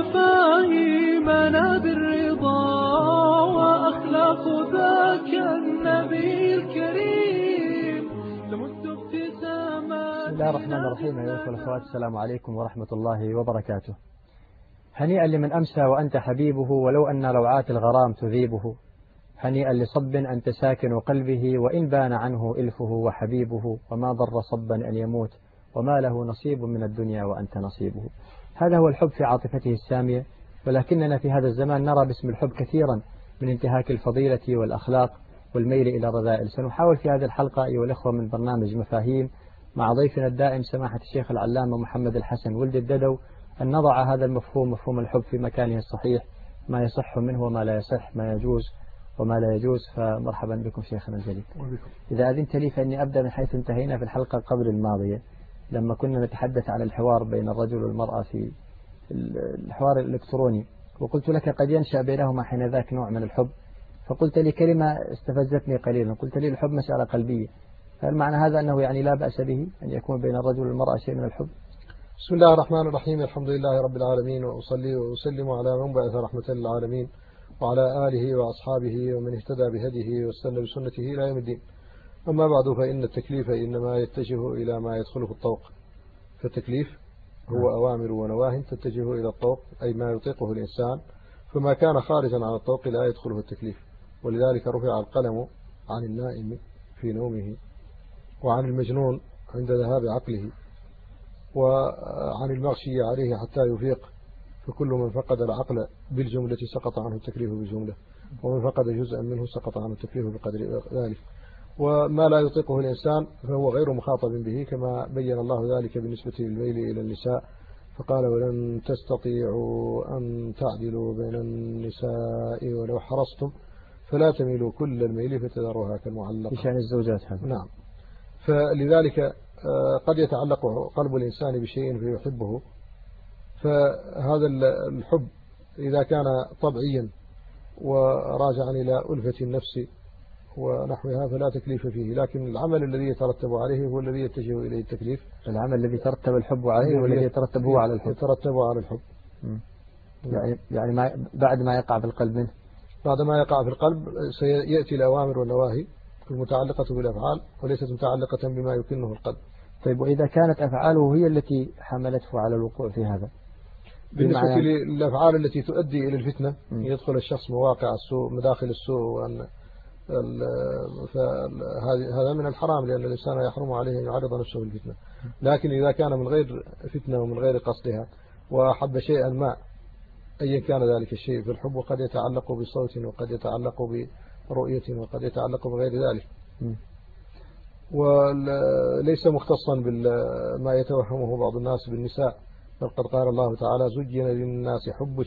مفاهيمنا بالرضا وأخلاق ذاك النبي الكريم تمد ابتسامات. بسم الله الرحمن الرحيم. أيها الأخوة والأخوات، السلام عليكم ورحمة الله وبركاته. هنيئا لمن أمسى وأنت حبيبه، ولو أن روعات الغرام تذيبه. هنيئا لصب أنت ساكن قلبه، وإن بان عنه إلفه وحبيبه. وما ضر صبا أن يموت، وما له نصيب من الدنيا وأنت نصيبه. هذا هو الحب في عاطفته السامية، ولكننا في هذا الزمان نرى باسم الحب كثيرا من انتهاك الفضيلة والأخلاق والميل إلى الرذائل. سنحاول في هذه الحلقة أيها الأخوة من برنامج مفاهيم مع ضيفنا الدائم سماحة الشيخ العلامة محمد الحسن ولد الددو أن نضع هذا المفهوم، مفهوم الحب، في مكانه الصحيح، ما يصح منه وما لا يصح، ما يجوز وما لا يجوز. فمرحبا بكم شيخنا الجليل. إذا أذنت لي فإني أبدأ من حيث انتهينا في الحلقة قبل الماضية، لما كنا نتحدث عن الحوار بين الرجل والمرأة في الحوار الإلكتروني، وقلت لك قد ينشأ بينهما حين ذاك نوع من الحب، فقلت لي كلمة استفزتني قليلا، قلت لي الحب مسألة قلبية. هل معنى هذا أنه يعني لا بأس به أن يكون بين الرجل والمرأة شيء من الحب؟ بسم الله الرحمن الرحيم. الحمد لله رب العالمين، وأصلي وأسلم على من بعث رحمة للعالمين وعلى آله وأصحابه ومن اهتدى بهديه واستنى بسنته إلى يوم الدين. أما بعد، فإن التكليف إنما يتجه إلى ما يدخله الطوق. فالتكليف هو أوامر ونواه تتجه إلى الطوق، أي ما يطيقه الإنسان، فما كان خارجا عن الطوق لا يدخله التكليف. ولذلك رفع القلم عن النائم في نومه، وعن المجنون عند ذهاب عقله، وعن المغشي عليه حتى يفيق. فكل من فقد العقل بالجملة سقط عنه التكليف بالجملة، ومن فقد جزءا منه سقط عنه التكليف بقدر ذلك. وما لا يطيقه الإنسان فهو غير مخاطب به، كما بين الله ذلك بالنسبة للميل إلى النساء، فقال ولن تستطيعوا أن تعدلوا بين النساء ولو حرصتم فلا تميلوا كل الميل فتذروها كالمعلقة. في شأن الزوجات هذا. نعم. فلذلك قد يتعلق قلب الإنسان بشيء فيحبه، فهذا الحب إذا كان طبعيا وراجعا إلى ألفة النفس ونحوها فلا تكليف فيه. لكن العمل الذي يترتب عليه هو الذي يتجه إليه التكليف. العمل الذي يترتب الحب عليه والذي يترتب هو على الحب. يترتب على الحب. يعني بعد ما يقع في القلب منه، بعد ما يقع في القلب سيأتي الأوامر والنواهي المتعلقة بالأفعال، وليست متعلقة بما يكنه القلب. طيب، وإذا كانت أفعاله هي التي حملته على الوقوع في هذا؟ بالنسبة للأفعال التي تؤدي إلى الفتنة، يدخل الشخص مواقع السوء، مداخل السوء، وأن هذا من الحرام، لأن الإنسان يحرم عليه أن يعرض نفسه للفتنة. لكن إذا كان من غير فتنة ومن غير قصدها وأحب شيئا ما أيا كان ذلك الشيء، فالحب قد يتعلق بصوت، وقد يتعلق برؤية، وقد يتعلق بغير ذلك، وليس مختصا بما يتوهمه بعض الناس بالنساء. بل قد قال الله تعالى زين للناس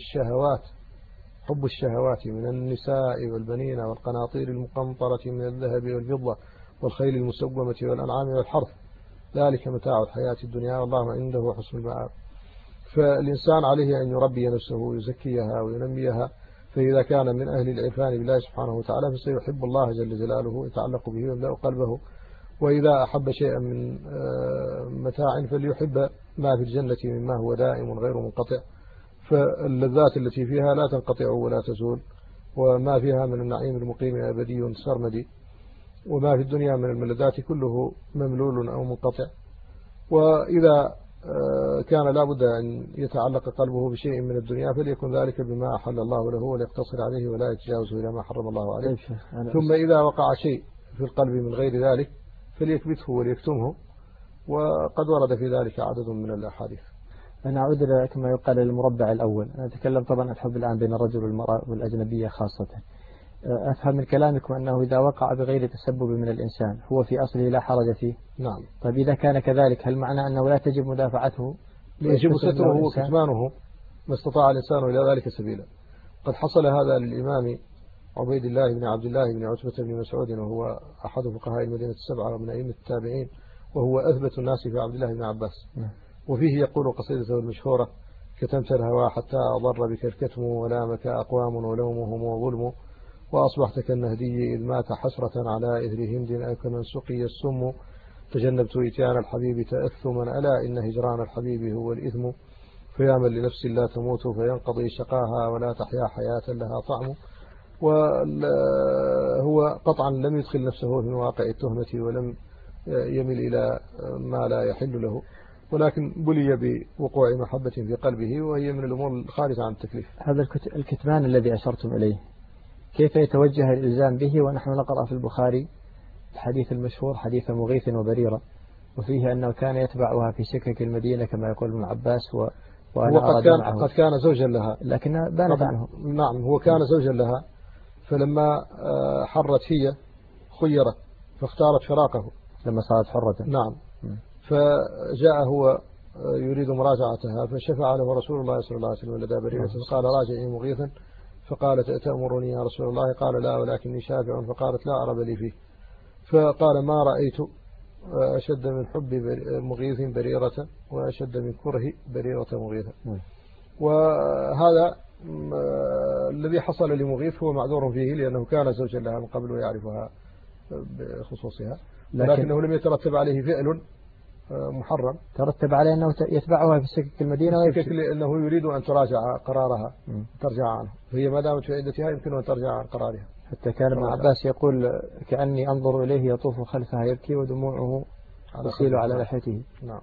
حب الشهوات من النساء والبنين والقناطير المقنطرة من الذهب والفضة والخيل المسومة والأنعام والحرث، ذلك متاع الحياة الدنيا والله عنده حسن المآب. فالإنسان عليه أن يربي نفسه ويزكيها وينميها، فإذا كان من أهل العرفان بالله سبحانه وتعالى فسيحب الله جل جلاله ويتعلق به ويملأ قلبه. وإذا أحب شيئا من متاع فليحب ما في الجنة مما هو دائم غير منقطع، فاللذات التي فيها لا تنقطع ولا تزول، وما فيها من النعيم المقيم أبدي سرمدي، وما في الدنيا من الملذات كله مملول أو منقطع. وإذا كان لابد أن يتعلق قلبه بشيء من الدنيا فليكن ذلك بما أحل الله له وليقتصر عليه ولا يتجاوز إلى ما حرم الله عليه. ثم إذا وقع شيء في القلب من غير ذلك فليكبته وليكتمه، وقد ورد في ذلك عدد من الأحاديث. أنا أعود إلى كما يقال المربع الأول. أنا أتكلم طبعا عن الحب الآن بين الرجل والمرأة والأجنبية خاصة. أفهم من كلامكم أنه إذا وقع بغير تسبب من الإنسان هو في أصله لا حرج فيه. نعم. طيب إذا كان كذلك هل معنى أنه لا تجب مدافعته؟ يجب ستره وكتمانه ما استطاع الإنسان إلى ذلك سبيلا. قد حصل هذا للإمام عبيد الله بن عبد الله بن عتبة بن مسعود، وهو أحد فقهاء المدينة السبعة ومن أئمة التابعين، وهو أثبت الناس في عبد الله بن عباس. وفيه يقول قصيدته المشهورة كتمت الهوى حتى أضر بك الكتم ولامك أقوام ولومهم وظلم، وأصبحت كالنهدي إذ مات حسرة على إثر هند أو كمن سقي السم، تجنبت إتيان الحبيب تأثما ألا إن هجران الحبيب هو الإثم، فيامل لنفس لا تموت فينقضي شقاها ولا تحيا حياة لها طعم. وهو قطعا لم يدخل نفسه في مواقع التهمة ولم يمل إلى ما لا يحل له، ولكن بلي بوقوع محبة في قلبه، وهي من الأمور الخارجة عن التكليف. هذا الكتمان الذي أشرتم إليه كيف يتوجه الإلزام به ونحن نقرأ في البخاري الحديث المشهور حديث مغيث وبريرة، وفيه أنه كان يتبعها في سكك المدينة كما يقول ابن عباس قد كان زوجا لها، لكن بانت عنه. نعم، هو كان زوجا لها، فلما حرت هي خيرت فاختارت فراقه لما صارت حرة. نعم. فجاء هو يريد مراجعتها، فشفع له رسول الله صلى الله عليه وسلم لدى بريرة، فقال راجعي مغيثا، فقالت أتأمرني يا رسول الله؟ قال لا ولكني شافع. فقالت لا أرب لي فيه. فقال ما رأيت أشد من حب مغيث بريرة وأشد من كره بريرة مغيثا. وهذا الذي حصل لمغيث هو معذور فيه، لأنه كان زوجا لها من قبل ويعرفها بخصوصها، لكنه لم يترتب عليه فعل محرم. ترتب عليه أنه يتبعها في سكك المدينة لأنه يريد أن تراجع قرارها، ترجع عنه، فهي ما دامت في عدتها يمكن أن ترجع عن قرارها. حتى كان ابن عباس يقول كأني أنظر إليه يطوف خلفها يبكي ودموعه تسيل على لحيته. نعم.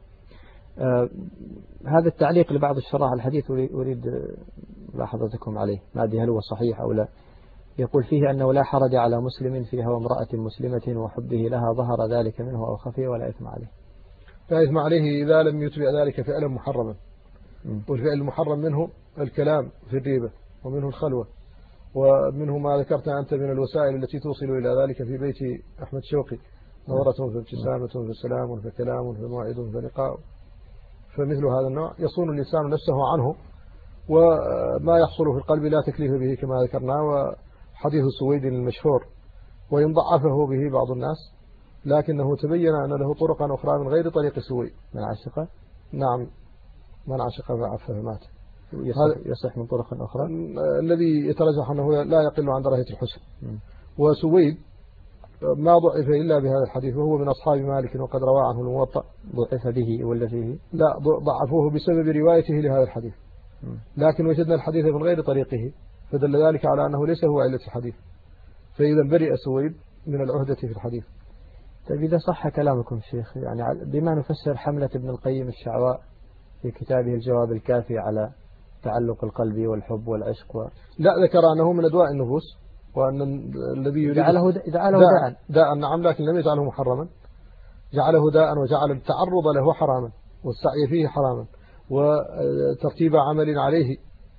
هذا التعليق لبعض الشراح الحديث أريد ملاحظتكم عليه، ما أدري هل هو صحيح أو لا. يقول فيه أنه لا حرج على مسلم في هوى امرأة مسلمة وحبه لها ظهر ذلك منه أو خفي ولا إثم عليه. لا إثم عليه إذا لم يتبع ذلك فعلا محرما. والفعل المحرم منه الكلام في الريبة، ومنه الخلوة، ومنه ما ذكرت أنت من الوسائل التي توصل إلى ذلك في بيت أحمد شوقي، نظرة فابتسامة فسلام فكلام فموعد فلقاء. فمثل هذا النوع يصون الإنسان نفسه عنه، وما يحصل في القلب لا تكليف به كما ذكرنا. وحديث سويد المشهور وإن ضعفه به بعض الناس، لكنه تبين أن له طرقا أخرى من غير طريق سويد. من عشق؟ نعم، من عشق فعف فمات. يصح من طرق أخرى الذي يترجح أنه لا يقل عن درجة الحسن. وسويد ما ضعف إلا بهذا الحديث، وهو من أصحاب مالك وقد روى عنه الموطأ. ضعف به ولا فيه؟ لا، ضعفوه بسبب روايته لهذا الحديث، لكن وجدنا الحديث من غير طريقه، فدل ذلك على أنه ليس هو علة الحديث، فإذا برئ سويد من العهدة في الحديث. طيب إذا صح كلامكم شيخ، يعني بما نفسر حملة ابن القيم الشعواء في كتابه الجواب الكافي على تعلق القلب والحب والعشق لا، ذكر أنه من أدواء النفوس، وأن الذي يريد جعله داء. نعم، لكن لم يجعله محرما، جعله داء، وجعل التعرض له حراما، والسعي فيه حراما، وترتيب عمل عليه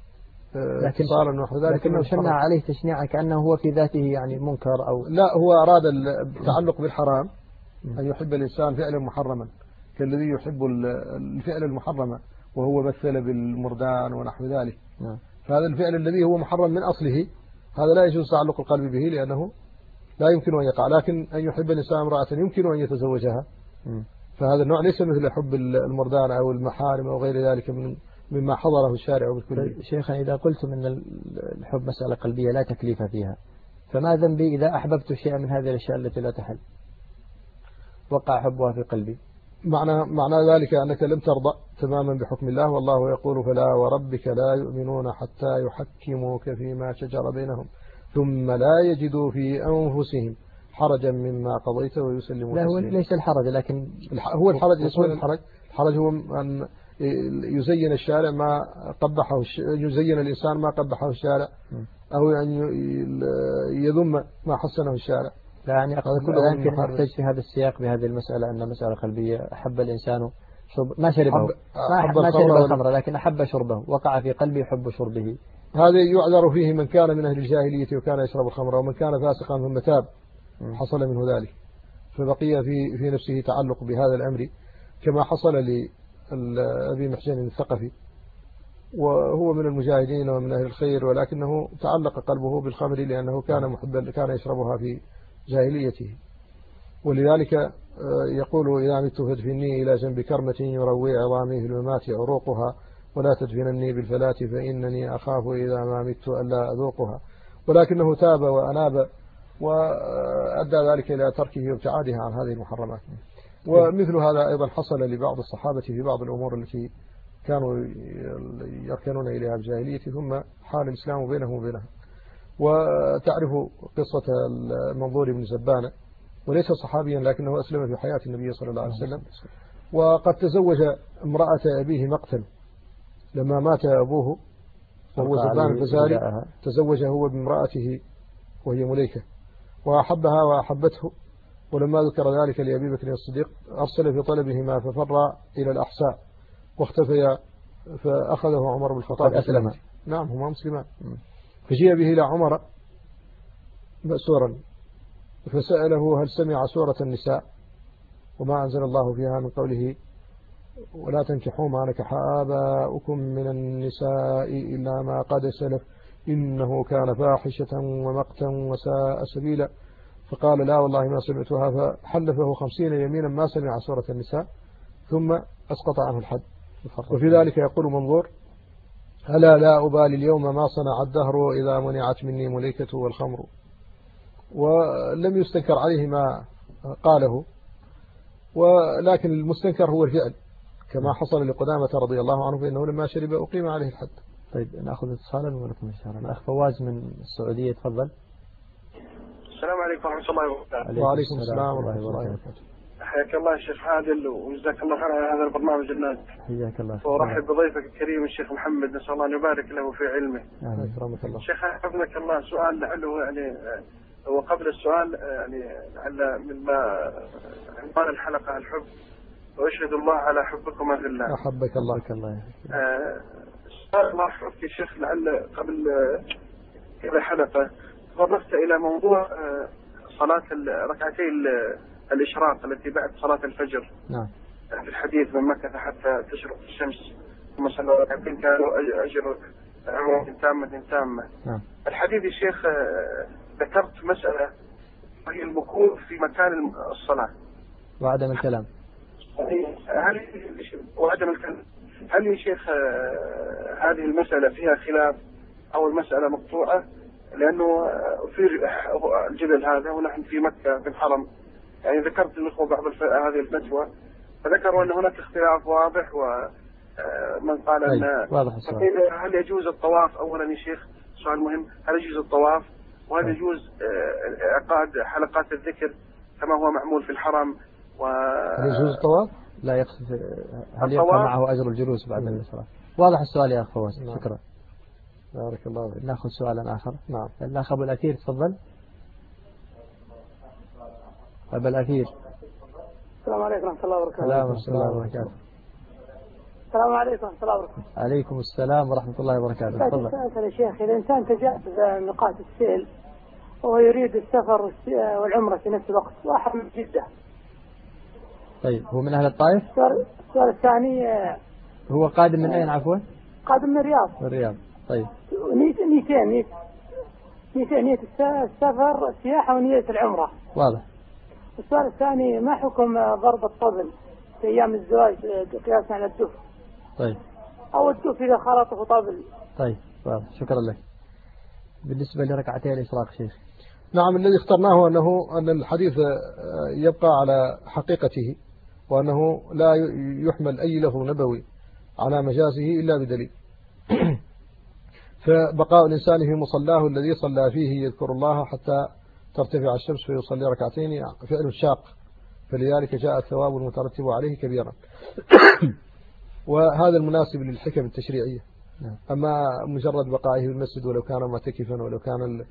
لكنه شنع عليه تشنيعا كأنه هو في ذاته يعني منكر أو لا. هو أراد التعلق بالحرام، أن يحب الإنسان فعلا محرما كالذي يحب الفعل المحرم، وهو مثل بالمردان ونحو ذلك. فهذا الفعل الذي هو محرم من أصله، هذا لا يجوز تعلق القلب به، لأنه لا يمكن أن يقع. لكن أن يحب الإنسان امرأة يمكن أن يتزوجها، فهذا النوع ليس مثل حب المردان أو المحارم أو غير ذلك مما حضره الشارع بالكلية. شيخا إذا قلتم أن الحب مسألة قلبية لا تكليف فيها، فما ذنبي إذا أحببت شيئا من هذه الأشياء التي لا تحل وقع حبها في قلبي؟ معنى ذلك أنك لم ترضى تماما بحكم الله، والله يقول فلا وربك لا يؤمنون حتى يحكموك فيما شجر بينهم ثم لا يجدوا في أنفسهم حرجا مما قضيت ويسلموا لا، هو ليس الحرج، لكن هو الحرج. الحرج هو أن يزين الشارع ما قبحه، يزين الإنسان ما قبحه الشارع، أو أن يذم ما حسنه الشارع. لا، يعني أقصد يمكن نحتاج في هذا السياق بهذه المسألة أن مسألة قلبية. أحب الإنسان ما شربه، ما شرب الخمر، لكن أحب شربه، وقع في قلبي حب شربه. هذا يعذر فيه من كان من أهل الجاهلية وكان يشرب الخمر، ومن كان فاسقا ثم تاب حصل منه ذلك، فبقي في نفسه تعلق بهذا الأمر، كما حصل لأبي محجن الثقفي، وهو من المجاهدين ومن أهل الخير، ولكنه تعلق قلبه بالخمر لأنه كان محبا، كان يشربها في جاهليته. ولذلك يقول إذا مت فادفني إلى جنب كرمة يروي عظامي في الممات عروقها، ولا تدفنني بالفلاة فإنني أخاف إذا ما مت ألا أذوقها. ولكنه تاب وأناب، وأدى ذلك إلى تركه وابتعاده عن هذه المحرمات. ومثل هذا أيضا حصل لبعض الصحابة في بعض الأمور التي كانوا يركنون إليها بجاهلية، ثم حال الإسلام بينهم وبينها. وتعرف قصة المنظور بن زبانة، وليس صحابيا لكنه أسلم في حياة النبي صلى الله عليه وسلم، وقد تزوج امرأة أبيه مقتل لما مات أبوه وهو زبان الفزاري، تزوج هو بامرأته وهي مليكة، وأحبها وأحبته. ولما ذكر ذلك لأبي بكر الصديق أرسل في طلبهما ففر إلى الأحساء واختفيا، فأخذه عمر بن الخطاب أسلم. نعم هما مسلمان. فجيء به إلى عمر مأسورا فسأله هل سمع سورة النساء وما أنزل الله فيها من قوله ولا تنكحوا ما نكح آباؤكم من النساء إلا ما قد سلف إنه كان فاحشة ومقتا وساء سبيلا. فقال لا والله ما سمعتها، فحلفه 50 يمينا ما سمع سورة النساء، ثم أسقط عنه الحد. وفي ذلك يقول منظور ألا لا أبالي اليوم ما صنع الدهر إذا منعت مني مليكة والخمر. ولم يستنكر عليه ما قاله، ولكن المستنكر هو الفعل كما حصل لقدامة رضي الله عنه، فإنه لما شرب أقيم عليه الحد. طيب نأخذ اتصالا ولكم إشارة. الأخ فواز من السعودية تفضل. السلام عليكم ورحمة الله وبركاته. وعليكم السلام ورحمة الله وبركاته. حياك الله الشيخ عادل وجزاك الله خير على هذا البرنامج الناجح. حياك الله. وأرحب بضيفك الكريم الشيخ محمد، نسأل الله أن يبارك له في علمه. أكرمك الله. شيخ حفظك الله، سؤال لعله يعني وقبل السؤال يعني لعل مما عنوان الحلقة الحب، وأشهد الله على حبكما في الله. أحبك الله. سؤال الله يحفظك يا شيخ، لعل قبل كذا حلقة تطرقت إلى موضوع صلاة ركعتي الإشراق التي بعد صلاة الفجر. نعم. في الحديث من مكث حتى تشرق الشمس ثم صلى ركعتين كانوا أجر عمرة تامة. نعم. الحديث يا شيخ ذكرت مسألة وهي المكوث في مكان الصلاة وعدم الكلام. هل يا شيخ هذه المسألة فيها خلاف أو المسألة مقطوعة؟ لأنه في الجبل هذا ونحن في مكة في الحرم، يعني ذكرت الأخوة بعض هذه الفتوى فذكروا أن هناك اختلاف واضح، ومن قال أن واضح السؤال. هل يجوز الطواف؟ أولا يا شيخ سؤال مهم، هل يجوز الطواف؟ وهل يجوز عقاد حلقات الذكر كما هو معمول في الحرم؟ هل يجوز الطواف؟ لا يقصد هل يبقى معه أجر الجلوس بعد الصلاة؟ واضح السؤال يا أخ فواز. شكرا. بارك الله فيك. نأخذ سؤالا آخر. نعم. الأخ أبو الأثير تفضل. أبو الأثير. السلام عليكم ورحمة الله وبركاته. السلام وبركاته. السلام عليكم ورحمة الله وبركاته. عليكم السلام ورحمة الله وبركاته. تفضل. سألت يا شيخ، إذا الإنسان تجاوز نقاط السيل وهو يريد السفر والعمرة في نفس الوقت وأحرم من جدة. طيب هو من أهل الطائف؟ السؤال الثاني هو قادم من أين عفوا؟ قادم من الرياض. من الرياض. طيب. نية السفر السياحة ونية العمرة. واضح. السؤال الثاني ما حكم ضرب الطبل في أيام الزواج قياسا على الدف؟ طيب. أو الدف إذا خلطه طبل. طيب واضح. شكرا لك. بالنسبة لركعتي الإشراق شيخ. نعم، الذي اخترناه أن الحديث يبقى على حقيقته، وأنه لا يحمل أي لفظ نبوي على مجازه إلا بدليل. فبقاء الإنسان في مصلاه الذي صلى فيه يذكر الله حتى ترتفع الشمس فيصلي ركعتين فعل شاق، فلذلك جاء الثواب المترتب عليه كبيرا. وهذا المناسب للحكم التشريعية. أما مجرد بقائه في المسجد ولو كان معتكفا ولو كان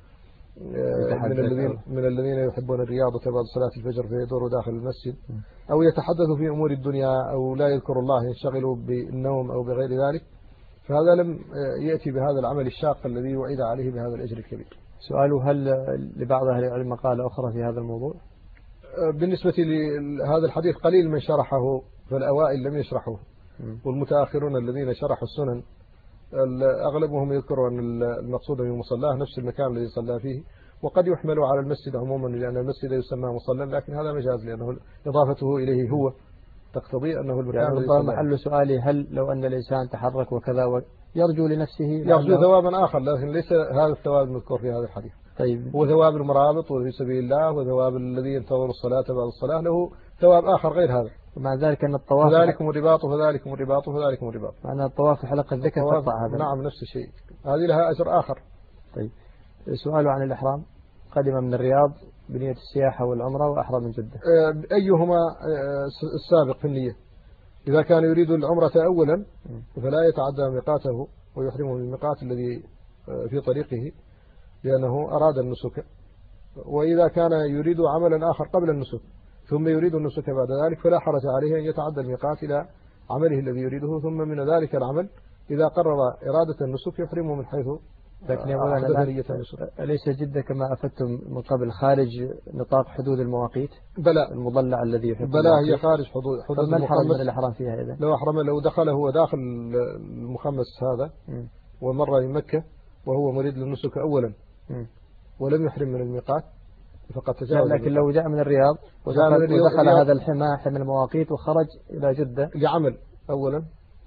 من الذين يحبون الرياضة بعد صلاة الفجر فيدوروا داخل المسجد، أو يتحدثوا في أمور الدنيا أو لا يذكر الله ينشغلوا بالنوم أو بغير ذلك، فهذا لم يأتي بهذا العمل الشاق الذي وعد عليه بهذا الأجر الكبير. سؤاله هل لبعض أهل العلم مقالة أخرى في هذا الموضوع؟ بالنسبة لهذا الحديث قليل من شرحه، فالأوائل لم يشرحوه، والمتأخرون الذين شرحوا السنن أغلبهم يذكروا أن المقصود بمصلاه نفس المكان الذي صلى فيه، وقد يحمل على المسجد عموما لأن المسجد يسمى مصلى، لكن هذا مجاز لأنه إضافته إليه هو تقتضي أنه المكان يعني الذي صلى. محل سؤالي هل لو أن الإنسان تحرك وكذا يرجو لنفسه يرجو ثوابا آخر، لكن ليس هذا الثواب المذكور في هذا الحديث. طيب. هو ثواب المرابط وفي سبيل الله، وثواب الذي ينتظر الصلاة بعد الصلاة له ثواب آخر غير هذا. ومع ذلك أن الطواف فذلكم الرباط وفذلكم الرباط وفذلكم الرباط. معنى الطواف في حلقة الذكر تقطع هذا. نعم نفس الشيء، هذه لها أجر آخر. طيب سؤال عن الإحرام، قدم من الرياض بنية السياحة والعمرة وأحرم من جدة، أيهما السابق في النية؟ إذا كان يريد العمرة أولا فلا يتعدى ميقاته ويحرمه من الميقات الذي في طريقه لأنه أراد النسك، وإذا كان يريد عملا آخر قبل النسك ثم يريد النسك بعد ذلك فلا حرج عليه أن يتعدى الميقات إلى عمله الذي يريده، ثم من ذلك العمل إذا قرر إرادة النسك يحرمه من حيث لكن أليس جدة كما أفدتم من قبل خارج نطاق حدود المواقيت؟ بلى المضلع الذي يحب بلى هي خارج حدود ما الحرج من الإحرام فيها إذا؟ لو دخل هو داخل المخمس هذا ومر من مكة وهو مريد للنسك أولا ولم يحرم من الميقات فقد تجاوز. لكن لو جاء من الرياض ودخل هذا الحمى حمى المواقيت وخرج إلى جدة لعمل أولا،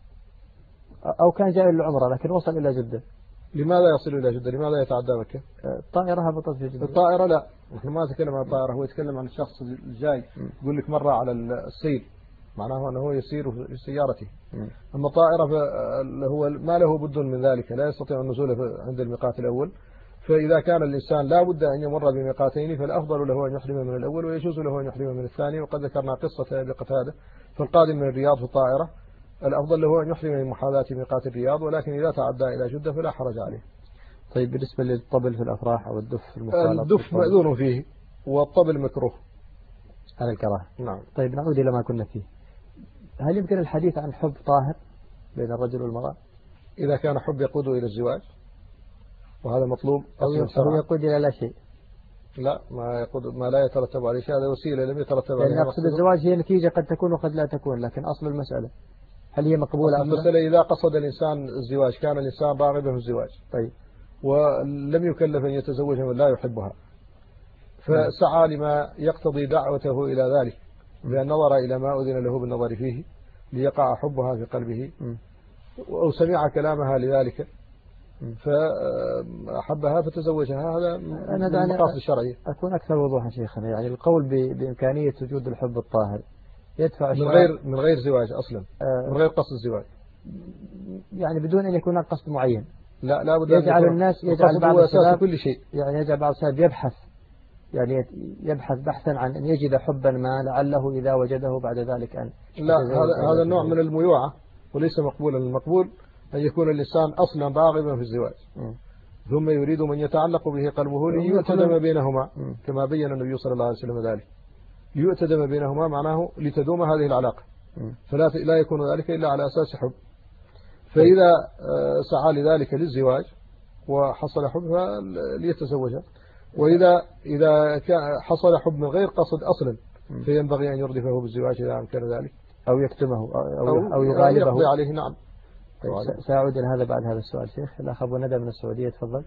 أو كان جاء للعمرة لكن وصل إلى جدة، لماذا يصل إلى جدة؟ لماذا يتعدى مكة؟ الطائرة هبطت في جدة. الطائرة لا، نحن ما نتكلم عن الطائرة، هو يتكلم عن الشخص الجاي يقول لك مرة على السير معناه أنه يسير في سيارته. أما الطائرة هو ما له بد من ذلك، لا يستطيع النزول عند الميقات الأول، فإذا كان الإنسان لا بد أن يمر بميقاتين فالأفضل له أن يحرم من الأول ويجوز له أن يحرم من الثاني. وقد ذكرنا قصة أبي قتادة، فالقادم من الرياض في الطائرة الأفضل له أن يحرم من محاذاة ميقات الرياض، ولكن إذا تعدى إلى جدة فلا حرج عليه. طيب بالنسبة للطبل في الأفراح أو الدف المخالط؟ الدف مأذون فيه والطبل مكروه على الكراهة. نعم. طيب نعود إلى ما كنا فيه، هل يمكن الحديث عن حب طاهر بين الرجل والمرأة؟ إذا كان حب يقود إلى الزواج وهذا مطلوب، أو يقود إلى لا شيء؟ لا، ما لا يترتب عليه شيء، هذا وسيلة لم يترتب عليه. يعني أقصد الزواج هي نتيجة قد تكون وقد لا تكون، لكن أصل المسألة هل هي مقبولة؟ المسألة إذا قصد الإنسان الزواج كان الإنسان راغبا في الزواج، طيب، ولم يكلف أن يتزوج من لا يحبها، فسعى لما يقتضي دعوته إلى ذلك بأن نظر إلى ما أذن له بالنظر فيه ليقع حبها في قلبه، أو سمع كلامها لذلك فأحبها فتزوجها. هذا من المقاصد الشرعية. أكون أكثر وضوحا شيخنا، يعني القول بإمكانية وجود الحب الطاهر يدفع من غير زواج أصلا، من غير قصد الزواج، يعني بدون أن يكون قصد معين. لا بد يجعل الناس يجعل بعض الشباب كل شيء، يعني يجعل بعض الشباب يبحث بحثا عن أن يجد حبا ما لعله إذا وجده بعد ذلك أن لا، هذا النوع من الميوعة وليس مقبولا. المقبول أن يكون الإنسان أصلا راغبا في الزواج ثم يريد من يتعلق به قلبه ليؤتدم بينهما، كما بين النبي صلى الله عليه وسلم ذلك، ليؤتدم بينهما معناه لتدوم هذه العلاقة، فلا يكون ذلك إلا على أساس حب. فإذا سعى لذلك للزواج وحصل حب فليتزوجها، وإذا حصل حب من غير قصد أصلا فينبغي أن يردفه بالزواج إذا أمكن ذلك، أو يكتمه أو يغالبه عليه. نعم. طيب سأعود إلى هذا بعد هذا السؤال. شيخ الأخ أبو ندى من السعودية، تفضل.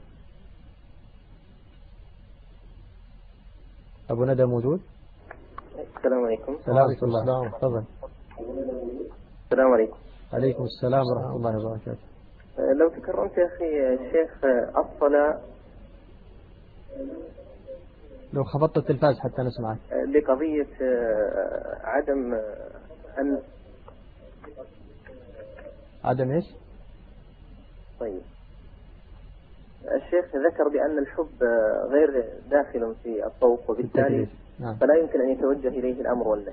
أبو ندى موجود؟ السلام عليكم. ورحمة الله. تفضل. السلام عليكم. عليكم السلام ورحمة الله وبركاته. لو تكرمت يا أخي الشيخ الصلاة، لو خفضت التلفاز حتى نسمعك، لقضية عدم إيش؟ طيب الشيخ ذكر بأن الحب غير داخل في الطوق، وبالتالي فلا يمكن أن يتوجه إليه الأمر والنهي.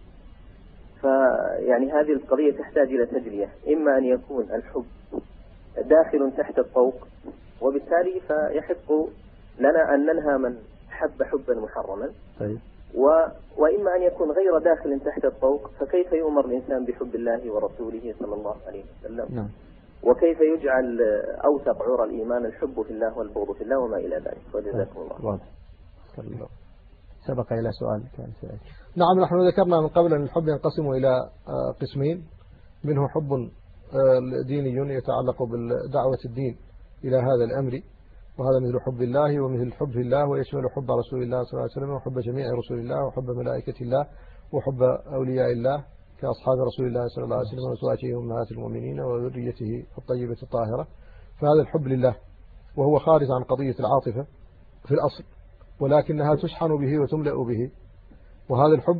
فيعني هذه القضية تحتاج إلى تجلية، إما أن يكون الحب داخل تحت الطوق وبالتالي فيحق لنا أن ننهى من حب حبا محرما، طيب، وإما أن يكون غير داخل تحت الطوق، فكيف يؤمر الإنسان بحب الله ورسوله صلى الله عليه وسلم؟ نعم. وكيف يجعل أوثق عرى الإيمان الحب في الله والبغض في الله وما إلى ذلك؟ وجزاكم الله. واضح. سبق إلى سؤال كان سؤال. نعم، نحن ذكرنا من قبل أن الحب ينقسم إلى قسمين، منه حب ديني يتعلق بالدعوة الدين إلى هذا الأمر، وهذا مثل حب الله ومثل حب في الله، ويشمل حب رسول الله صلى الله عليه وسلم وحب جميع رسول الله وحب ملائكة الله وحب أولياء الله كأصحاب رسول الله صلى الله عليه وسلم وأزواجه أمهات المؤمنين وذريته الطيبة الطاهرة. فهذا الحب لله، وهو خارج عن قضية العاطفة في الأصل، ولكنها تشحن به وتملأ به، وهذا الحب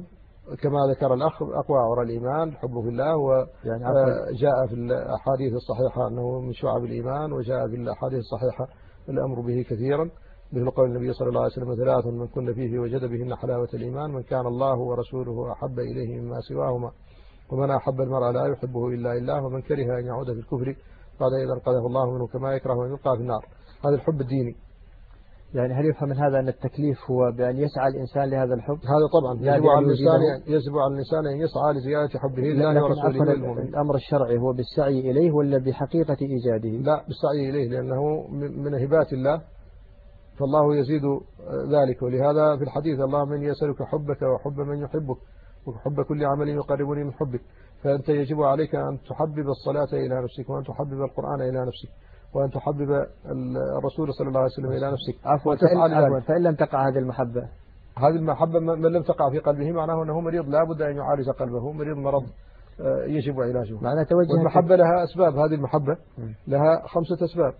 كما ذكر الأخ أقوى عرى الإيمان حبه في الله، وجاء في الأحاديث الصحيحة أنه من شعب الإيمان، وجاء في الأحاديث الصحيحة الأمر به كثيرا، مثل قول النبي صلى الله عليه وسلم 3 من كن فيه وجد بهن حلاوة الإيمان: من كان الله ورسوله أحب إليه مما سواهما، ومن أحب المرء لا يحبه إلا الله، ومن كره أن يعود في الكفر بعد إذا انقذه الله منه كما يكره أن يلقى في النار. هذا الحب الديني. يعني هل يفهم من هذا أن التكليف هو بأن يسعى الإنسان لهذا الحب؟ هذا طبعا يجب على الإنسان أن يسعى لزيادة حبه لله ورسوله المؤمن. الأمر الشرعي هو بالسعي إليه ولا بحقيقة إيجاده؟ لا، بالسعي إليه، لأنه من هبات الله، فالله يزيد ذلك. ولهذا في الحديث: اللهم إني أسألك حبك وحب من يحبك وحب كل عمل يقربني من حبك. فأنت يجب عليك أن تحبب الصلاة إلى نفسك، وأن تحبب القرآن إلى نفسك، وأن تحبب الرسول صلى الله عليه وسلم إلى نفسك. عفوا، فإن لم تقع هذه المحبة، من لم تقع في قلبه معناه أنه مريض، لا بد أن يعالج قلبه، مريض مرض يجب علاجه. والمحبة لها أسباب. هذه المحبة لها 5 أسباب.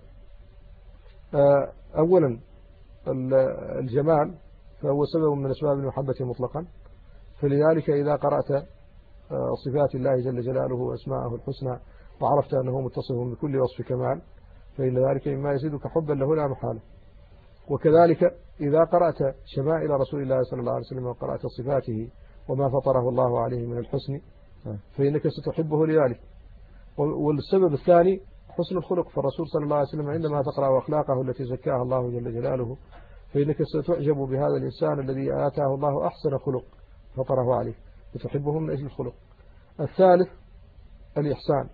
أولا الجمال، فهو سبب من أسباب المحبة مطلقا، فلذلك إذا قرأت صفات الله جل جلاله وأسماءه الحسنى وعرفت أنه متصف بكل وصف كمال، فإن ذلك مما يزيدك حبا له لا محالة. وكذلك إذا قرأت شمائل رسول الله صلى الله عليه وسلم وقرأت صفاته وما فطره الله عليه من الحسن، فإنك ستحبه لذلك. والسبب الثاني حسن الخلق، فالرسول صلى الله عليه وسلم عندما تقرأ أخلاقه التي زكاها الله جل جلاله، فإنك ستعجب بهذا الإنسان الذي آتاه الله أحسن خلق فطره عليه، وتحبه من أجل الخلق. الثالث الإحسان،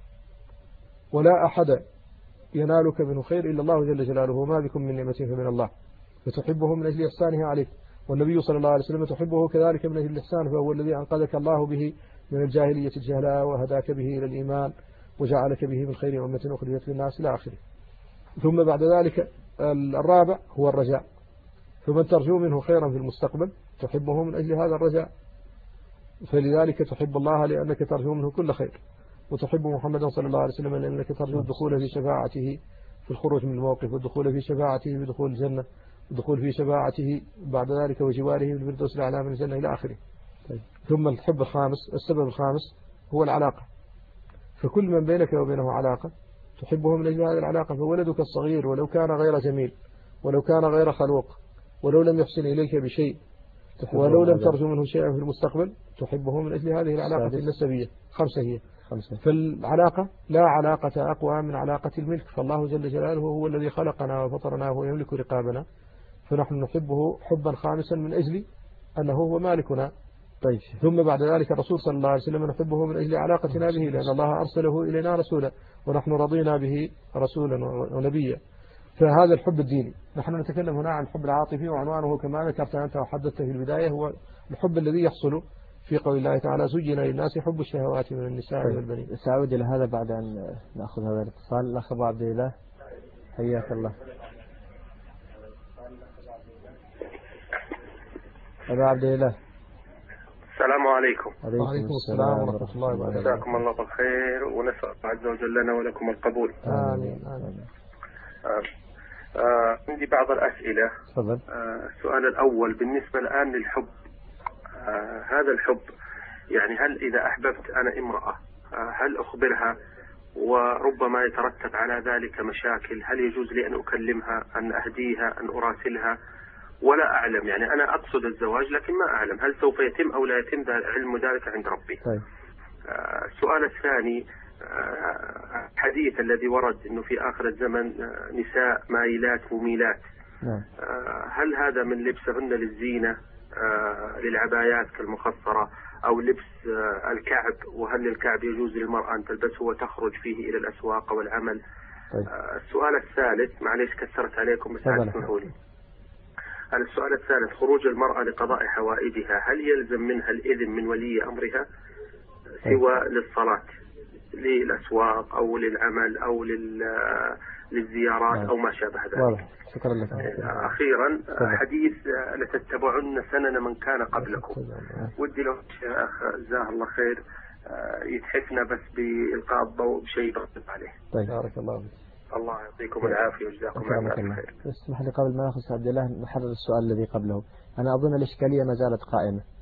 ولا أحد ينالك منه خير إلا الله جل جلاله، وما بكم من نعمة فمن الله، فتحبه من أجل إحسانه عليك. والنبي صلى الله عليه وسلم تحبه كذلك من أجل الإحسان، فهو الذي أنقذك الله به من الجاهلية الجهلاء، وهداك به إلى الإيمان، وجعلك به من خير أمة أخرجت للناس إلى آخره. ثم بعد ذلك الرابع هو الرجاء، فمن ترجو منه خيرا في المستقبل تحبه من أجل هذا الرجاء، فلذلك تحب الله لأنك ترجو منه كل خير، وتحب محمدا صلى الله عليه وسلم لأنك ترجو الدخول في شفاعته في الخروج من الموقف، والدخول في شفاعته بدخول الجنة، والدخول في شفاعته بعد ذلك وجواره في الفردوس الأعلى من الجنة إلى آخره. ثم الحب الخامس، السبب الخامس هو العلاقة، فكل من بينك وبينه علاقة تحبه من أجل هذه العلاقة. فولدك الصغير ولو كان غير جميل، ولو كان غير خلوق، ولو لم يحسن إليك بشيء، ولو لم ترجو منه شيئا في المستقبل، تحبه من أجل هذه العلاقة النسبية. 5 هي. فالعلاقة لا علاقة أقوى من علاقة الملك، فالله جل جلاله هو الذي خلقنا وفطرنا ويملك رقابنا، فنحن نحبه حبا خامسا من أجل أنه هو مالكنا. طيب. ثم بعد ذلك الرسول صلى الله عليه وسلم نحبه من أجل علاقتنا به، لأن الله أرسله إلينا رسولا، ونحن رضينا به رسولا ونبيا. فهذا الحب الديني. نحن نتكلم هنا عن الحب العاطفي، وعنوانه كما ذكرت أنت وحدثت في البداية هو الحب الذي يحصل في قول الله تعالى: زين للناس حب الشهوات من النساء والبنين. سأعود إلى هذا بعد أن نأخذ هذا الاتصال. الأخ أبو عبد الله، حياك الله. أبو عبد الله، السلام عليكم. وعليكم السلام ورحمة الله وبركاته. جزاكم الله بالخير، ونسأل الله عز وجل لنا ولكم القبول. آمين آمين. عندي بعض الأسئلة. تفضل. السؤال الأول بالنسبة الآن للحب، هذا الحب يعني هل إذا أحببت أنا امرأة هل أخبرها وربما يترتب على ذلك مشاكل؟ هل يجوز لي أن أكلمها، أن أهديها، أن أراسلها؟ ولا أعلم، يعني أنا أقصد الزواج لكن ما أعلم هل سوف يتم أو لا يتم، علم ذلك عند ربي. طيب. السؤال الثاني، الحديث الذي ورد أنه في آخر الزمن نساء مائلات مميلات، هل هذا من لبسهن للزينة للعبايات كالمخصرة، أو لبس الكعب؟ وهل الكعب يجوز للمرأة أن تلبسه وتخرج فيه إلى الأسواق والعمل؟ طيب. السؤال الثالث، معليش كثرت عليكم بس اسمحوا لي. السؤال الثالث، خروج المرأة لقضاء حوائجها هل يلزم منها الإذن من ولي أمرها سوى للصلاة، للأسواق أو للعمل أو للزيارات أو ما شابه ذلك؟ شكرا لك. أخيرا، حديث لتتبعن سنن من كان قبلكم، ودي لو الشيخ جزاه الله خير يتحفنا بس بإلقاء الضوء بشيء بسيط عليه. طيب. بارك الله فيك. الله يعطيكم العافية وجزاكم الله خير. اسمح لي قبل ما ناخذ عبد الله نحرر السؤال الذي قبله. أنا أظن الإشكالية ما زالت قائمة،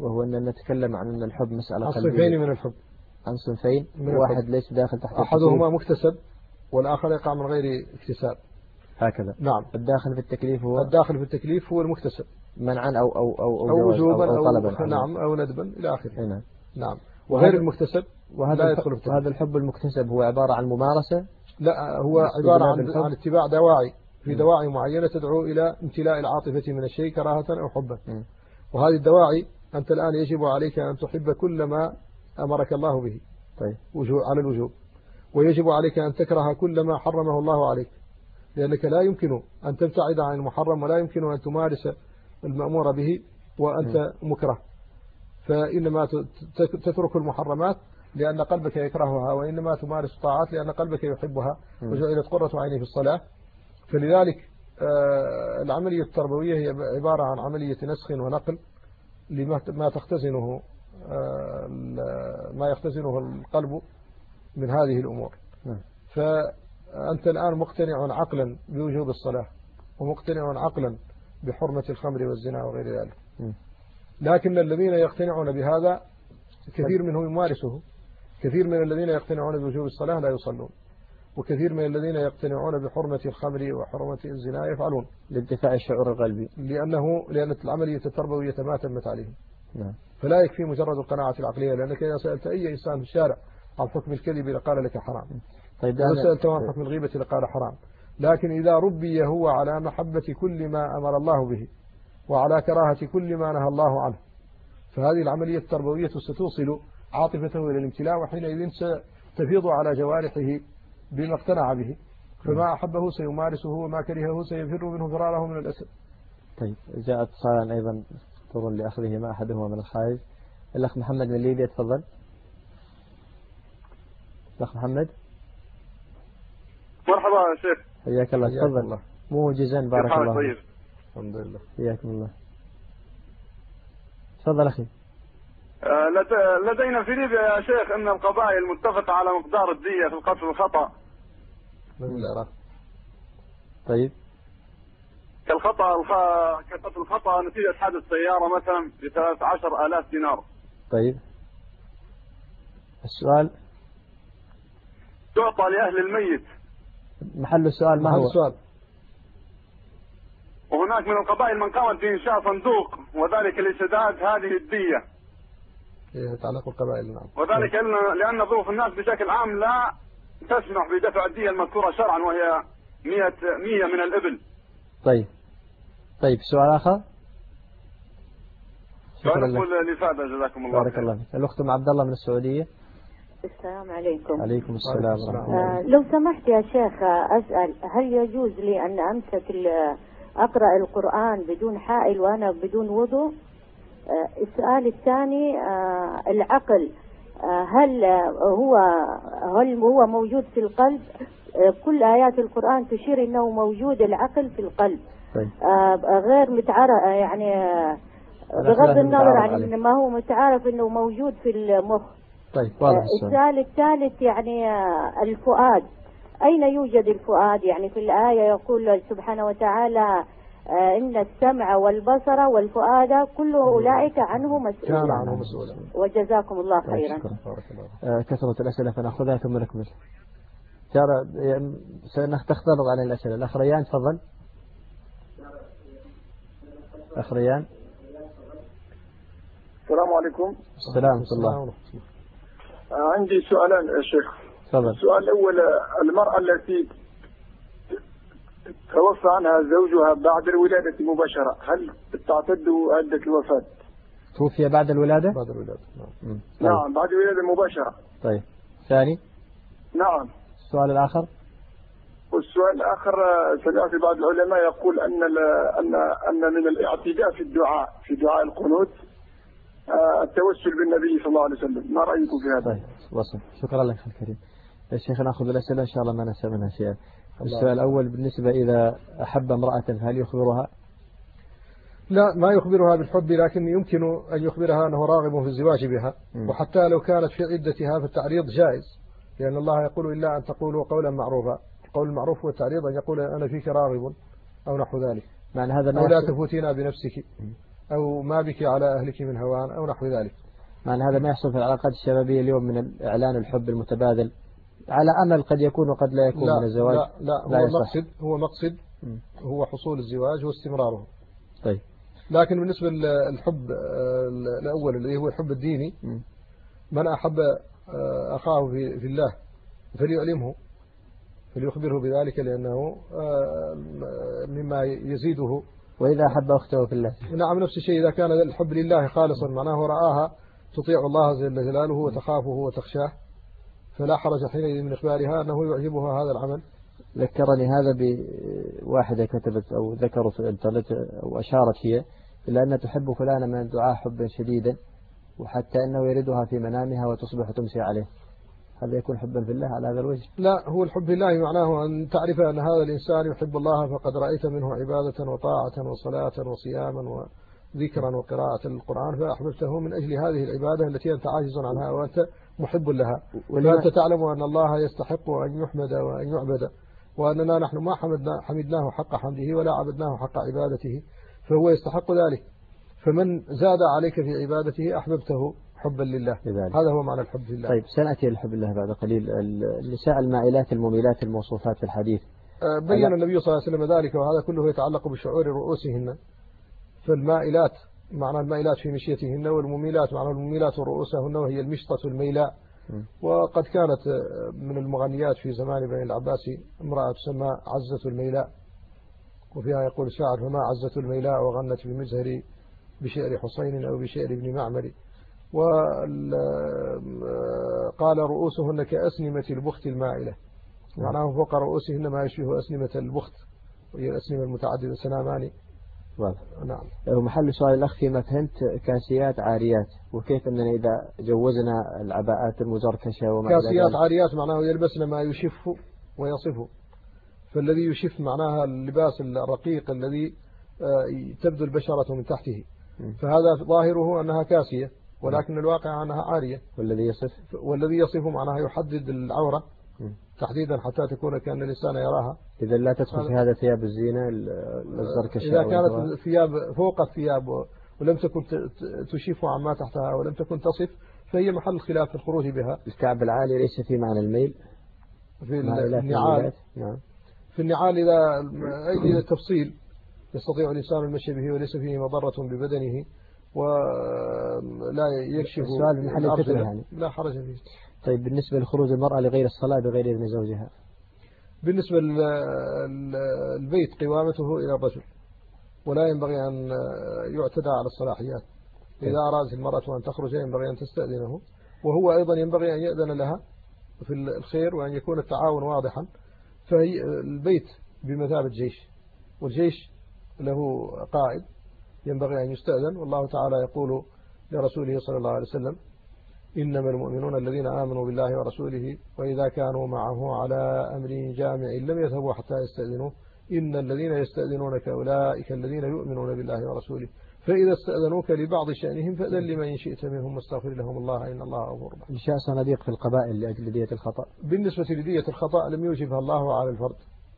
وهو أن نتكلم عن أن الحب مسألة قلبية. الصنفين من الحب. عن صنفين، واحد ليس داخل تحت أحدهما مكتسب والآخر يقع من غير اكتساب. هكذا. نعم. الداخل في التكليف هو المكتسب منعا أو وجوبا أو طلبا. نعم أو ندبا إلى آخره. نعم. نعم. وغير المكتسب لا يدخل في التكليف. وهذا الحب المكتسب هو عبارة عن ممارسة؟ لا، هو عبارة عن اتباع دواعي، في دواعي معينة تدعو إلى امتلاء العاطفة من الشيء كراهة أو حبا. وهذه الدواعي أنت الآن يجب عليك أن تحب كل ما أمرك الله به. طيب. على الوجوب. ويجب عليك أن تكره كل ما حرمه الله عليك، لأنك لا يمكن أن تبتعد عن المحرم ولا يمكن أن تمارس المأمور به وأنت مكره. فإنما تترك المحرمات لأن قلبك يكرهها، وإنما تمارس الطاعات لأن قلبك يحبها، وجعلت قرة عيني في الصلاة. فلذلك العملية التربوية هي عبارة عن عملية نسخ ونقل لما تختزنه ما يختزنه القلب من هذه الأمور. فأنت الآن مقتنع عقلا بوجوب الصلاة، ومقتنع عقلا بحرمة الخمر والزنا وغير ذلك، لكن الذين يقتنعون بهذا كثير منهم يمارسه. كثير من الذين يقتنعون بوجوب الصلاة لا يصلون، وكثير من الذين يقتنعون بحرمة الخمر وحرمة الزنا يفعلون لانتفاع الشعور القلبي، لأن العملية التربوية ما تمت عليهم. فلا يكفي مجرد القناعة العقلية، لأنك إذا سألت أي إنسان في الشارع عن حكم الكذب لقال لك حرام. طيب إذا سألته عن حكم الغيبة لقال حرام. لكن إذا ربي هو على محبة كل ما أمر الله به وعلى كراهة كل ما نهى الله عنه، فهذه العملية التربوية ستوصل عاطفته إلى الامتلاء، وحينئذ ستفيض على جوارحه بما اقتنع به، فما أحبه سيمارسه وما كرهه سيفر منه فراره من الأسد. طيب، جاء اتصال أيضا تظن لأخذهما أحدهما من الخارج. الأخ محمد من ليبيا، تفضل. الأخ محمد. مرحبا يا شيخ. حياك الله، تفضل. موجزا بارك الله. طيب. الحمد لله. حياكم الله. تفضل أخي. لدينا في ليبيا يا شيخ أن القبائل متفقة على مقدار الدية في القتل الخطأ. طيب. كقتل الخطأ نتيجة حادث سيارة مثلا ب13,000 دينار. طيب. السؤال تعطى لأهل الميت. محل السؤال ما هو؟ السؤال. وهناك من القبائل من قامت بإنشاء صندوق وذلك لسداد هذه الدية. يتعلق القبائل. نعم. وذلك لأن ظروف الناس بشكل عام لا تسمح بدفع الدية المذكورة شرعا، وهي 100 من الإبل. طيب سؤال آخر. شكرا للإفادة، جزاكم الله بارك الله فيك. الأخت عبد الله من السعودية. السلام عليكم. عليكم السلام ورحمة الله. لو سمحت يا شيخ أسأل، هل يجوز لي أن أمسك أقرأ القرآن بدون حائل وأنا بدون وضوء؟ السؤال الثاني، العقل هل هو موجود في القلب؟ كل آيات القرآن تشير أنه موجود العقل في القلب. طيب. غير متعارف، يعني بغض النظر عن ما هو متعارف أنه موجود في المخ. طيب. السؤال الثالث، يعني الفؤاد، أين يوجد الفؤاد؟ يعني في الآية يقول سبحانه وتعالى إن السمع والبصر والفؤاد كل أولئك عنه مسؤول. وجزاكم الله خيرا. كثرة الأسئلة فنأخذها ثم نكمل. سنختلط عن الأسئلة. الأخ ريان، تفضل. أخ ريان. السلام عليكم. السلام ورحمة الله. عندي سؤالان يا شيخ. تفضل. السؤال الأول، المرأة التي توفى عنها زوجها بعد الولادة مباشرة، هل تعتد عدة الوفاة؟ توفي بعد الولادة؟ بعد الولادة. نعم، بعد الولادة مباشرة. طيب. ثاني. نعم. السؤال الآخر. والسؤال الآخر، سمعت بعض العلماء يقول أن من الاعتداء في دعاء القنوت التوسل بالنبي صلى الله عليه وسلم، ما رأيكم في هذا؟ طيب، وصل. شكرا لك أخي الكريم. يا شيخ نأخذ الأسئلة إن شاء الله ما ننسى منها شيئا. السؤال الأول، بالنسبة إذا أحب امرأة هل يخبرها؟ لا، ما يخبرها بالحب، لكن يمكن أن يخبرها أنه راغب في الزواج بها. وحتى لو كانت في عدتها فالتعريض جائز، لأن الله يقول إلا أن تقولوا قولا معروفا. القول المعروف هو التعريض، أن يقول أنا فيك راغب أو نحو ذلك. معنى هذا أو لا تفوتينا بنفسك، أو ما بك على أهلك من هوان أو نحو ذلك. معنى هذا ما يحصل في العلاقات الشبابية اليوم من إعلان الحب المتبادل على أمل قد يكون وقد لا يكون من الزواج. هو مقصد هو حصول الزواج واستمراره. طيب. لكن بالنسبة للحب الأول اللي هو الحب الديني، من أحب أخاه في الله فليعلمه، فليخبره بذلك، لأنه مما يزيده. وإذا أحب أخته في الله، نعم نفس الشيء. إذا كان الحب لله خالصا معناه رآها تطيع الله جل جلاله وتخافه وتخشاه، فلا حرج حينئذ من إخبارها أنه يعجبها هذا العمل. ذكرني هذا بواحدة كتبت أو ذكروا في الانترنت أو أشارت هي إلا أن تحب فلانا من الدعاء حبا شديدا، وحتى أنه يردها في منامها وتصبح تمسي عليه. هذا يكون حبا في الله على هذا الوجه؟ لا، هو الحب في الله معناه أن تعرف أن هذا الإنسان يحب الله، فقد رأيت منه عبادة وطاعة وصلاة وصياما وذكرا وقراءة القرآن، فأحببته من أجل هذه العبادة التي أنت عاجز عنها وأنت محب لها. وأنت تعلم أن الله يستحق أن يحمد وأن يعبد، وأننا نحن ما حمدناه حق حمده ولا عبدناه حق عبادته، فهو يستحق ذلك. فمن زاد عليك في عبادته أحببته حبا لله. هذا هو معنى الحب لله. طيب، سنأتي الحب لله بعد قليل. النساء المائلات المميلات الموصوفات في الحديث بين النبي صلى الله عليه وسلم ذلك، وهذا كله يتعلق بشعور رؤوسهن. فالمائلات معنى المائلات في مشيتهن، والمميلات معنى المميلات رؤوسهن، وهي المشطة الميلاء. وقد كانت من المغنيات في زمان بني العباسي امرأة تسمى عزة الميلاء، وفيها يقول الشاعر: فما عزة الميلاء وغنت بمزهر بشعر حسين أو بشعر ابن معمر. وقال: رؤوسهن كأسنمة البخت المائلة، معناه فوق رؤوسهن ما يشبه أسنمة البخت، وهي الأسنمة المتعددة سنامان. نعم. محل سؤال الأخ فيما فهمت كاسيات عاريات، وكيف أننا إذا جوزنا العباءات المزركشة وما كاسيات عاريات معناه يلبسن ما يشف ويصف. فالذي يشف معناها اللباس الرقيق الذي تبدو البشرة من تحته، فهذا ظاهره أنها كاسية، ولكن الواقع أنها عارية. والذي يصف معناها يحدد العورة تحديدا حتى تكون كأن الإنسان يراها. إذا لا تدخل في هذا ثياب الزينة الزركشة، إذا كانت الثياب فوق الثياب ولم تكن تشيف عما تحتها ولم تكن تصف، فهي محل خلاف في الخروج بها. الكعب العالي ليس في معنى الميل في النعال. نعم. في النعال إذا التفصيل يستطيع الإنسان المشي به وليس فيه مضرة ببدنه ولا يكشف. السؤال محل الفتنة يعني. لا حرج فيه. طيب، بالنسبة لخروج المرأة لغير الصلاة بغير إذن زوجها؟ بالنسبة للبيت قوامته إلى الرجل، ولا ينبغي أن يعتدى على الصلاحيات. إذا أرادت المرأة أن تخرج ينبغي أن تستأذنه، وهو أيضا ينبغي أن يأذن لها في الخير، وأن يكون التعاون واضحا. فهي البيت بمثابة جيش، والجيش له قائد ينبغي أن يستأذن. والله تعالى يقول لرسوله صلى الله عليه وسلم: إنما المؤمنون الذين آمنوا بالله ورسوله وإذا كانوا معه على أمر جامع لم يذهبوا حتى يستأذنوه إن الذين يستأذنونك أولئك الذين يؤمنون بالله ورسوله فإذا استأذنوك لبعض شأنهم فأذن لمن شئت منهم واستغفر لهم الله إن الله غفور رحيم. إنشاء صناديق في القبائل لأجل دية الخطأ. بالنسبة لدية الخطأ لم يوجبها الله على الفرد،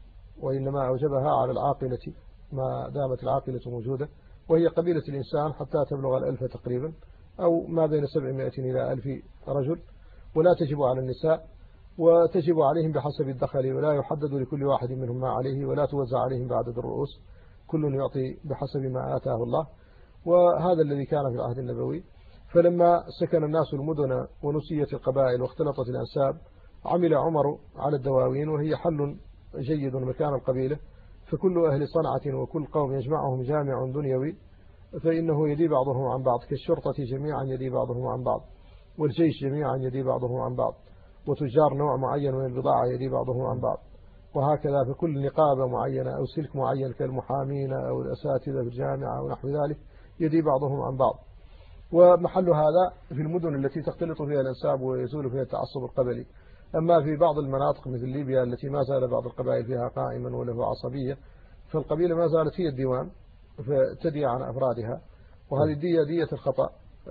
وإنما أوجبها على العاقلة ما دامت العاقلة موجودة، وهي قبيلة الإنسان حتى تبلغ 1000 تقريبا، أو ما بين 700 إلى 1000 رجل. ولا تجب على النساء، وتجب عليهم بحسب الدخل، ولا يحدد لكل واحد منهم ما عليه، ولا توزع عليهم بعدد الرؤوس، كل يعطي بحسب ما آتاه الله. وهذا الذي كان في العهد النبوي. فلما سكن الناس المدن ونسيت القبائل واختلطت الأنساب، عمل عمر على الدواوين، وهي حل جيد مكان القبيلة. فكل أهل صنعة وكل قوم يجمعهم جامع دنيوي، فإنه يدي بعضهم عن بعض، كالشرطة جميعا يدي بعضهم عن بعض، والجيش جميعا يدي بعضهم عن بعض، وتجار نوع معين من البضاعة يدي بعضهم عن بعض، وهكذا في كل نقابة معينة أو سلك معين كالمحامين أو الأساتذة في الجامعة أو نحو ذلك يدي بعضهم عن بعض. ومحل هذا في المدن التي تختلط فيها الأنساب ويزول فيها التعصب القبلي. أما في بعض المناطق مثل ليبيا التي ما زال بعض القبائل فيها قائما وله عصبية، فالقبيلة ما زالت هي الديوان فتدي عن أفرادها، وهذه الدية دية الخطأ.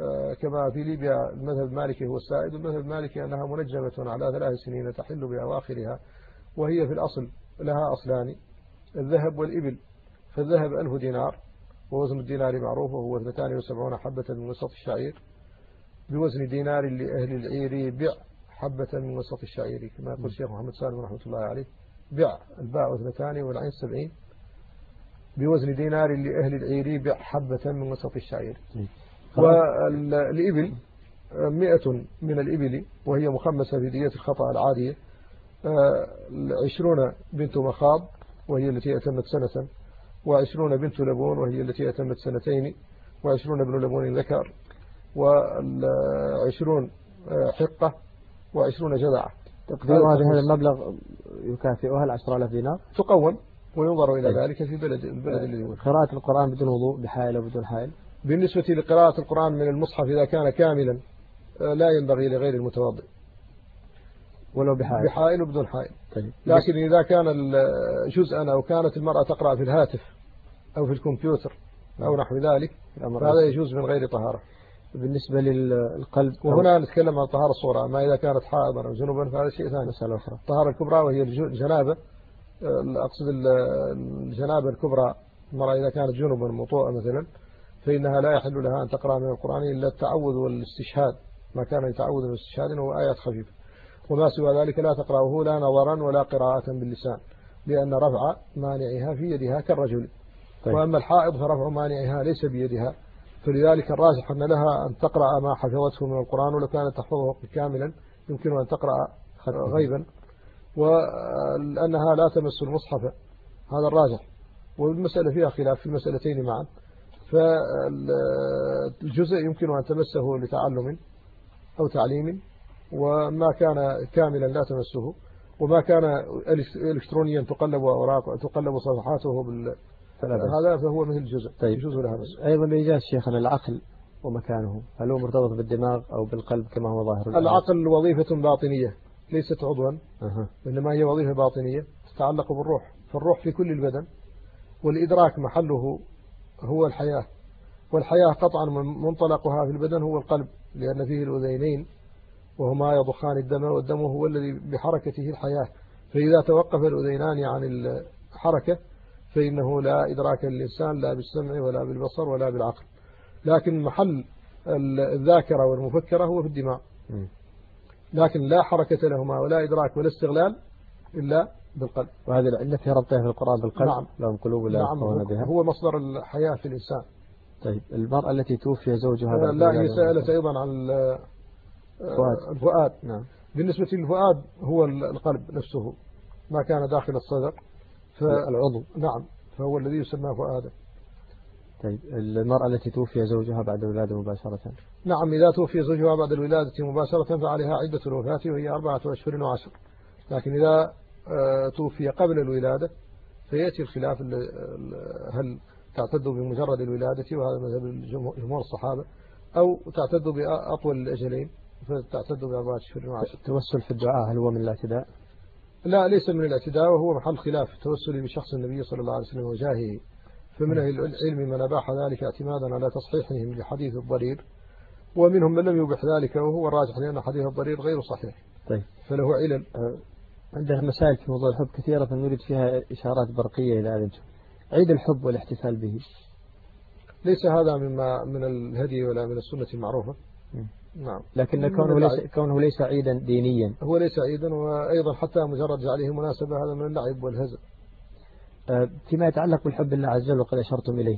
كما في ليبيا المذهب المالكي هو السائد، والمذهب المالكي أنها منجمة على 3 سنين تحل بأواخرها، وهي في الأصل لها أصلان: الذهب والإبل. فالذهب 1000 دينار، ووزن الدينار معروف وهو 72 حبة من وسط الشعير. بوزن دينار لأهل العير بع حبة من وسط الشعير، كما يقول الشيخ محمد سالم رحمة الله عليه، بع الباء 2 والعين 70. بوزن دينار لأهل العير بع حبة من وسط الشعير. والإبل 100 من الإبل وهي مخمسة في دية الخطأ العادية. 20 بنت مخاض وهي التي أتمت سنة، و20 بنت لبون وهي التي أتمت 2 سنين، و20 ابن لبون ذكر، و20 حقة، و20 جذعة. تقديرها بهذا المبلغ يكافئها 10,000 دينار. تقوم وينظر إلى ذلك في البلد الذي يقول. قراءة القرآن بدون وضوء بحائل أو بدون حائل. بالنسبة لقراءة القرآن من المصحف إذا كان كاملا لا ينبغي لغير المتوضئ ولو بحائل. بحائل وبدون حائل. طيب. لكن إذا كان جزءا أو كانت المرأة تقرأ في الهاتف أو في الكمبيوتر أو نحو ذلك فهذا يجوز من غير طهارة. بالنسبة للقلب، وهنا نتكلم عن الطهارة الصغرى، ما إذا كانت حائضا أو جنوبا فهذا شيء ثاني. مسألة أخرى. الطهارة الكبرى وهي الجنابة، أقصد الجنابة الكبرى، المرأة إذا كانت جنوبا مطوءة مثلا فإنها لا يحل لها أن تقرأ من القرآن إلا التعوذ والاستشهاد، ما كان يتعوذ والاستشهاد هو آيات خفيفة، وما سوى ذلك لا تقرأه لا نظرا ولا قراءة باللسان، لأن رفع مانعها في يدها كالرجل. طيب. وأما الحائض فرفع مانعها ليس بيدها، فلذلك الراجح أن لها أن تقرأ ما حفظته من القرآن، ولو كانت تحفظه كاملا يمكن أن تقرأ غيبا، ولأنها لا تمس المصحف، هذا الراجح. والمسألة فيها خلاف في المسألتين معا، فالجزء يمكن أن تمسه لتعلم أو تعليم، وما كان كاملا لا تمسه، وما كان إلكترونيا تقلب أوراق تقلب صفحاته هذا فهو مثل الجزء. طيب. يجوز لها بس. أيضا بإيجاز شيخنا العقل ومكانه، هل هو مرتبط بالدماغ أو بالقلب كما هو ظاهر؟ العقل وظيفة باطنية ليست عضوا، إنما هي وظيفة باطنية تتعلق بالروح، فالروح في كل البدن، والإدراك محله هو الحياة، والحياة قطعا منطلقها في البدن هو القلب، لأن فيه الأذينين وهما يضخان الدم، والدم هو الذي بحركته الحياة، فإذا توقف الأذينان عن الحركة فإنه لا إدراك للإنسان لا بالسمع ولا بالبصر ولا بالعقل، لكن محل الذاكرة والمفكرة هو في الدماغ، لكن لا حركة لهما ولا إدراك ولا استغلال إلا بالقلب. وهذه العلة في ربطها في القرآن بالقلب. نعم. لهم قلوب لا يفقهون بها. هو مصدر الحياة في الإنسان. طيب، المرأة التي توفي زوجها لا، هي سألت أيضا عن الفؤاد. نعم. بالنسبة للفؤاد هو القلب نفسه، ما كان داخل الصدر العضو. نعم، فهو الذي يسمى فؤادا. طيب، المرأة التي توفي زوجها بعد الولادة مباشرة. نعم، إذا توفي زوجها بعد الولادة مباشرة فعليها عدة الوفاة وهي 4 أشهر و10، لكن إذا توفي قبل الولادة فيأتي الخلاف، هل تعتد بمجرد الولادة وهذا مذهب جمهور الصحابة، أو تعتد بأطول الأجلين فتعتد ب4 أشهر و10. التوسل في الدعاء هل هو من الاعتداء؟ لا، ليس من الاعتداء، وهو محل خلاف التوسل بشخص النبي صلى الله عليه وسلم وجاهه، فمن أهل العلم من أباح ذلك اعتمادا على تصحيحهم لحديث الضرير، ومنهم من لم يبح ذلك، وهو الراجح لأن حديث الضرير غير صحيح. طيب. فله علل. عندنا مسائل في موضوع الحب كثيرة فنريد فيها إشارات برقية إلى أذنته. عيد الحب والاحتفال به ليس هذا من الهدي ولا من السنة المعروفة. نعم. لكن كونه ليس عيدا دينيا. هو ليس عيدا، وأيضا حتى مجرد جعله مناسبة هذا من اللعب والهزء. فيما يتعلق بالحب الله عز وجل وقد أشرتم إليه،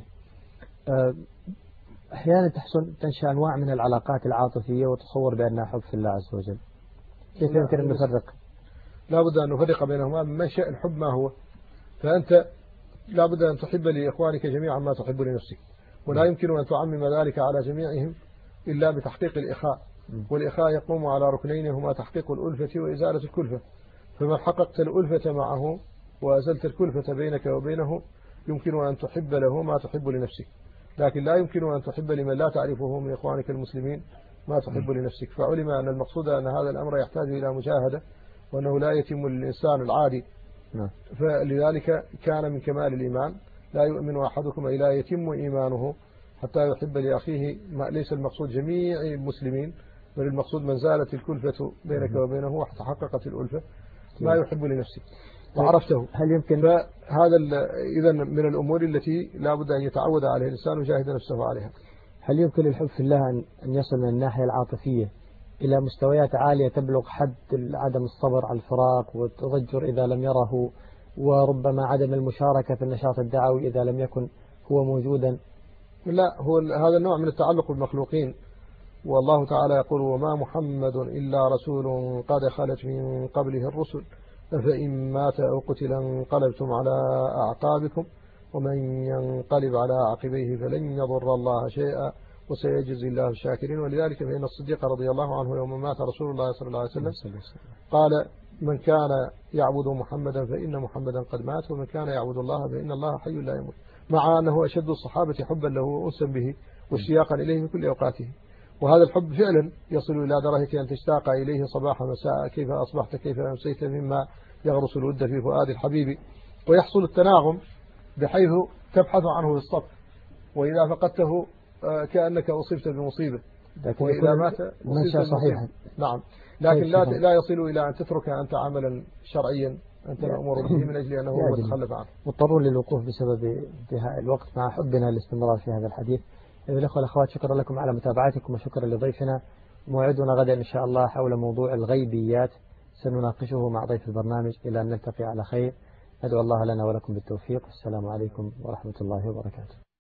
أحيانا تنشأ أنواع من العلاقات العاطفية وتصور بأنها حب في الله عز وجل، كيف يمكن أن نفرق؟ لا بد أن نفرق بينهما. منشأ الحب ما هو؟ فأنت لا بد أن تحب لإخوانك جميعا ما تحب لنفسك، ولا يمكن أن تعمم ذلك على جميعهم إلا بتحقيق الإخاء، والإخاء يقوم على ركنين هما تحقيق الألفة وإزالة الكلفة، فمن حققت الألفة معه وأزلت الكلفة بينك وبينه يمكن أن تحب له ما تحب لنفسك، لكن لا يمكن أن تحب لمن لا تعرفه من إخوانك المسلمين ما تحب لنفسك. فعلم أن المقصود أن هذا الأمر يحتاج إلى مجاهدة، وأنه لا يتم للإنسان العادي. فلذلك كان من كمال الإيمان لا يؤمن أحدكم إلا يتم إيمانه حتى يحب لأخيه ما ليس المقصود جميع المسلمين، بل المقصود من زالت الكلفة بينك وبينه وتحققت الألفة. ما يحب لنفسه وعرفته. هل يمكن فهذا إذا من الأمور التي لا بد أن يتعود عليها الإنسان ويجاهد نفسه عليها. هل يمكن للحب في الله أن يصل من الناحية العاطفية إلى مستويات عالية تبلغ حد عدم الصبر على الفراق والتضجر إذا لم يره، وربما عدم المشاركة في النشاط الدعوي إذا لم يكن هو موجودا؟ لا، هو هذا النوع من التعلق بالمخلوقين، والله تعالى يقول: وما محمد إلا رسول قد خلت من قبله الرسل أفإن مات أو قتل انقلبتم على أعقابكم ومن ينقلب على عقبيه فلن يضر الله شيئا وسيجزي الله الشاكرين. ولذلك فإن الصديق رضي الله عنه يوم مات رسول الله صلى الله عليه وسلم قال: من كان يعبد محمدا فإن محمدا قد مات، ومن كان يعبد الله فإن الله حي لا يموت، مع أنه أشد الصحابة حبا له وأنسا به واشتياقا إليه في كل أوقاته. وهذا الحب فعلا يصل إلى درجة أن تشتاق إليه صباح مساء، كيف أصبحت كيف أمسيت، مما يغرس الود في فؤاد الحبيب، ويحصل التناغم بحيث تبحث عنه بالصف، وإذا فقدته كأنك أصبت بمصيبة، وإذا مات منشأ صحيح. نعم، لكن لا يصل إلى أن تترك أنت عملا شرعيا أنت مأمور به من أجل أنه هو تخلف عنه. مضطرون للوقوف بسبب انتهاء الوقت، مع حبنا الاستمرار في هذا الحديث. أيها الأخوة والأخوات، شكرا لكم على متابعتكم وشكرا لضيفنا. موعدنا غدا إن شاء الله حول موضوع الغيبيات سنناقشه مع ضيف البرنامج. إلى أن نلتقي على خير، ندعو الله لنا ولكم بالتوفيق. السلام عليكم ورحمة الله وبركاته.